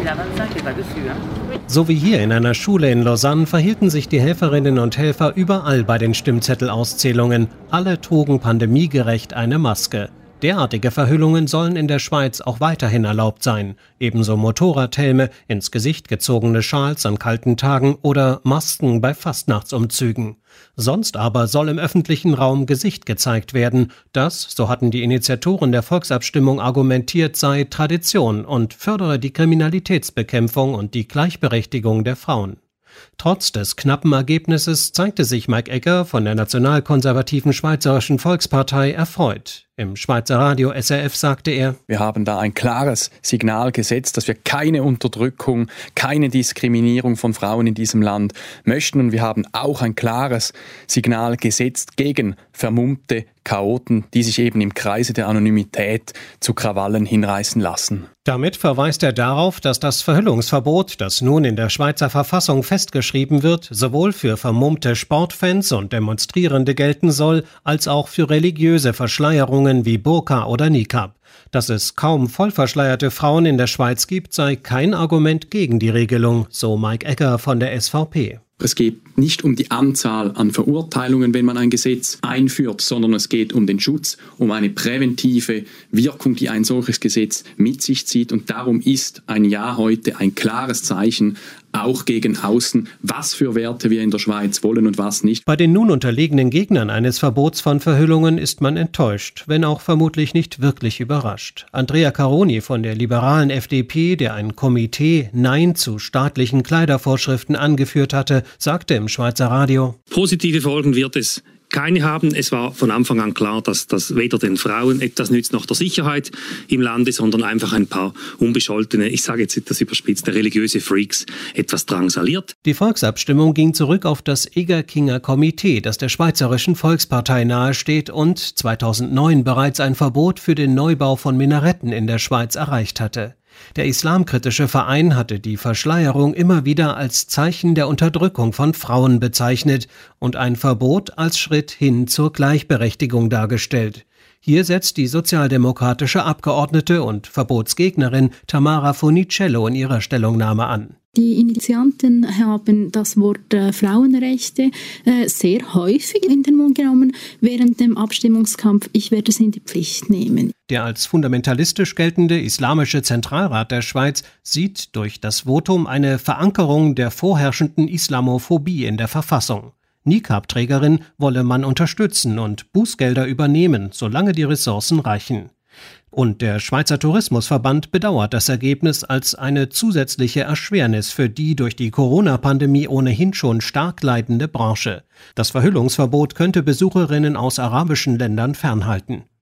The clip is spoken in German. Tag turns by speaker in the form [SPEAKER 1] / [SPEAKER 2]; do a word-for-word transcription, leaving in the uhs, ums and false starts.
[SPEAKER 1] So wie hier in einer Schule in Lausanne verhielten sich die Helferinnen und Helfer überall bei den Stimmzettelauszählungen. Alle trugen pandemiegerecht eine Maske. Derartige Verhüllungen sollen in der Schweiz auch weiterhin erlaubt sein. Ebenso Motorradhelme, ins Gesicht gezogene Schals an kalten Tagen oder Masken bei Fastnachtsumzügen. Sonst aber soll im öffentlichen Raum Gesicht gezeigt werden. Das, so hatten die Initiatoren der Volksabstimmung argumentiert, sei Tradition und fördere die Kriminalitätsbekämpfung und die Gleichberechtigung der Frauen. Trotz des knappen Ergebnisses zeigte sich Mike Egger von der nationalkonservativen Schweizerischen Volkspartei erfreut. Im Schweizer Radio S R F sagte er:
[SPEAKER 2] Wir haben da ein klares Signal gesetzt, dass wir keine Unterdrückung, keine Diskriminierung von Frauen in diesem Land möchten. Und wir haben auch ein klares Signal gesetzt gegen vermummte Chaoten, die sich eben im Kreise der Anonymität zu Krawallen hinreißen lassen.
[SPEAKER 1] Damit verweist er darauf, dass das Verhüllungsverbot, das nun in der Schweizer Verfassung festgeschrieben wird, sowohl für vermummte Sportfans und Demonstrierende gelten soll, als auch für religiöse Verschleierungen wie Burka oder Niqab. Dass es kaum vollverschleierte Frauen in der Schweiz gibt, sei kein Argument gegen die Regelung, so Mike Egger von der S V P.
[SPEAKER 3] Es geht nicht um die Anzahl an Verurteilungen, wenn man ein Gesetz einführt, sondern es geht um den Schutz, um eine präventive Wirkung, die ein solches Gesetz mit sich zieht. Und darum ist ein Ja heute ein klares Zeichen, auch gegen außen, was für Werte wir in der Schweiz wollen und was nicht.
[SPEAKER 1] Bei den nun unterlegenen Gegnern eines Verbots von Verhüllungen ist man enttäuscht, wenn auch vermutlich nicht wirklich überrascht. Andrea Caroni von der liberalen F D P, der ein Komitee Nein zu staatlichen Kleidervorschriften angeführt hatte, sagte im Schweizer Radio:
[SPEAKER 4] Positive Folgen wird es keine haben. Es war von Anfang an klar, dass das weder den Frauen etwas nützt noch der Sicherheit im Lande, sondern einfach ein paar unbescholtene, ich sage jetzt etwas überspitzt, religiöse Freaks etwas drangsaliert.
[SPEAKER 1] Die Volksabstimmung ging zurück auf das Egerkinger Komitee, das der Schweizerischen Volkspartei nahesteht und zweitausendneun bereits ein Verbot für den Neubau von Minaretten in der Schweiz erreicht hatte. Der islamkritische Verein hatte die Verschleierung immer wieder als Zeichen der Unterdrückung von Frauen bezeichnet und ein Verbot als Schritt hin zur Gleichberechtigung dargestellt. Hier setzt die sozialdemokratische Abgeordnete und Verbotsgegnerin Tamara Funicello in ihrer Stellungnahme an.
[SPEAKER 5] Die Initianten haben das Wort äh, Frauenrechte äh, sehr häufig in den Mund genommen während dem Abstimmungskampf. Ich werde es in die Pflicht nehmen.
[SPEAKER 1] Der als fundamentalistisch geltende Islamische Zentralrat der Schweiz sieht durch das Votum eine Verankerung der vorherrschenden Islamophobie in der Verfassung. Niqab-Trägerin wolle man unterstützen und Bußgelder übernehmen, solange die Ressourcen reichen. Und der Schweizer Tourismusverband bedauert das Ergebnis als eine zusätzliche Erschwernis für die durch die Corona-Pandemie ohnehin schon stark leidende Branche. Das Verhüllungsverbot könnte Besucherinnen aus arabischen Ländern fernhalten.